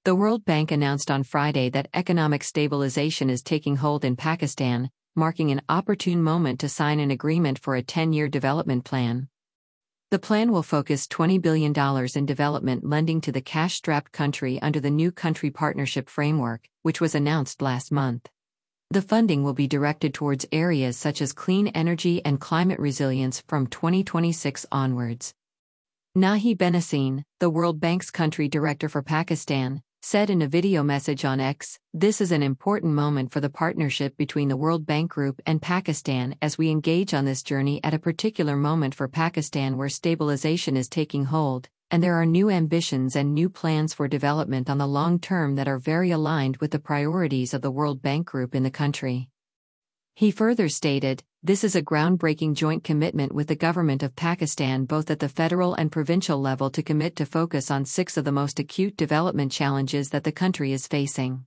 The World Bank announced on Friday that economic stabilization is taking hold in Pakistan, marking an opportune moment to sign an agreement for a 10-year development plan. The plan will focus $20 billion in development lending to the cash-strapped country under the new Country Partnership Framework, which was announced last month. The funding will be directed towards areas such as clean energy and climate resilience from 2026 onwards. Nahi Benassine, the World Bank's country director for Pakistan, said in a video message on X, "This is an important moment for the partnership between the World Bank Group and Pakistan as we engage on this journey at a particular moment for Pakistan where stabilization is taking hold, and there are new ambitions and new plans for development on the long term that are very aligned with the priorities of the World Bank Group in the country." He further stated, "This is a groundbreaking joint commitment with the government of Pakistan both at the federal and provincial level to commit to focus on 6 of the most acute development challenges that the country is facing."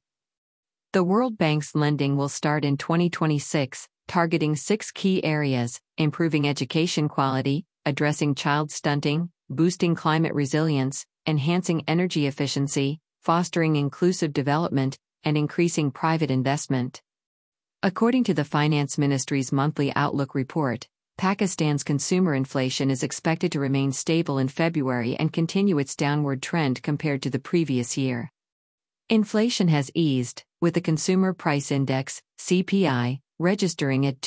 The World Bank's lending will start in 2026, targeting 6 key areas: improving education quality, addressing child stunting, boosting climate resilience, enhancing energy efficiency, fostering inclusive development, and increasing private investment. According to the Finance Ministry's monthly Outlook report, Pakistan's consumer inflation is expected to remain stable in February and continue its downward trend compared to the previous year. Inflation has eased, with the Consumer Price Index, CPI, registering at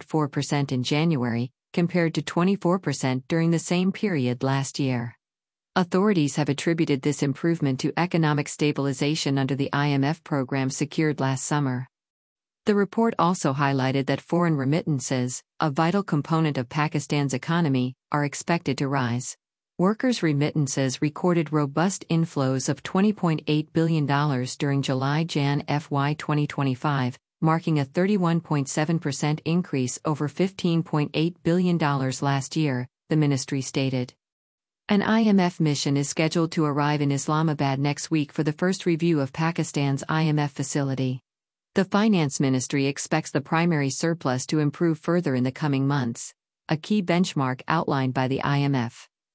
2.4% in January, compared to 24% during the same period last year. Authorities have attributed this improvement to economic stabilization under the IMF program secured last summer. The report also highlighted that foreign remittances, a vital component of Pakistan's economy, are expected to rise. Workers' remittances recorded robust inflows of $20.8 billion during July-Jan FY 2025, marking a 31.7% increase over $15.8 billion last year, the ministry stated. An IMF mission is scheduled to arrive in Islamabad next week for the first review of Pakistan's IMF facility. The Finance Ministry expects the primary surplus to improve further in the coming months, a key benchmark outlined by the IMF.